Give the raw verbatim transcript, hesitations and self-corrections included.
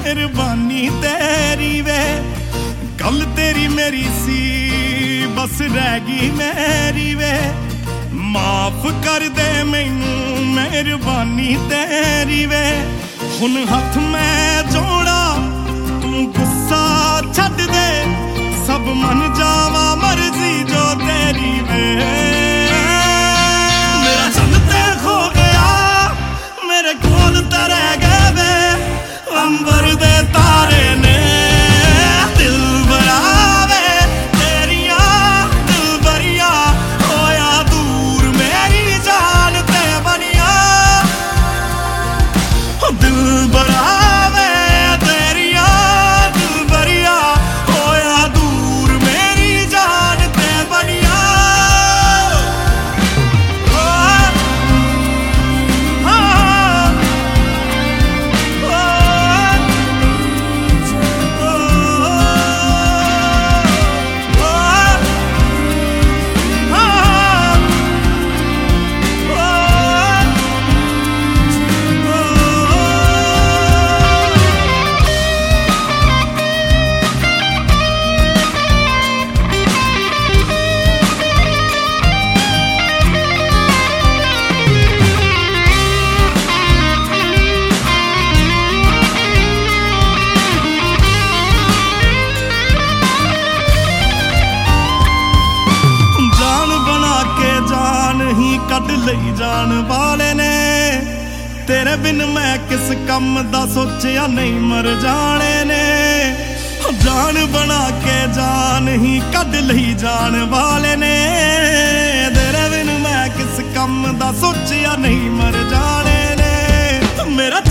मेहरबानी तेरी वे गल तेरी मेरी सी बस रह गई मेरी वे माफ कर दे मैनू मेहरबानी तेरी वे हुन हथ मैं जोड़ा तू गुस्सा छड्ड दे सब मन जावा मर्जी जो तेरी वे मेरा चंद ते खो गया मेरे कोल ते रह गए वे अंबर दे तारे ने दिल बरावे तेरिया दिल बरिया होया दूर मेरी जान ते बनिया दिल बरावे तेरिया दिल बरिया होया दूर मेरी जान ते बनिया कट लई जान वाले ने तेरे बिन मैं किस कम दा सोचिया नहीं मर जाने ने जान बना के जान ही कट लई जान वाले ने तेरे बिन मैं किस कम दा सोचिया नहीं मर जाने ने मेरा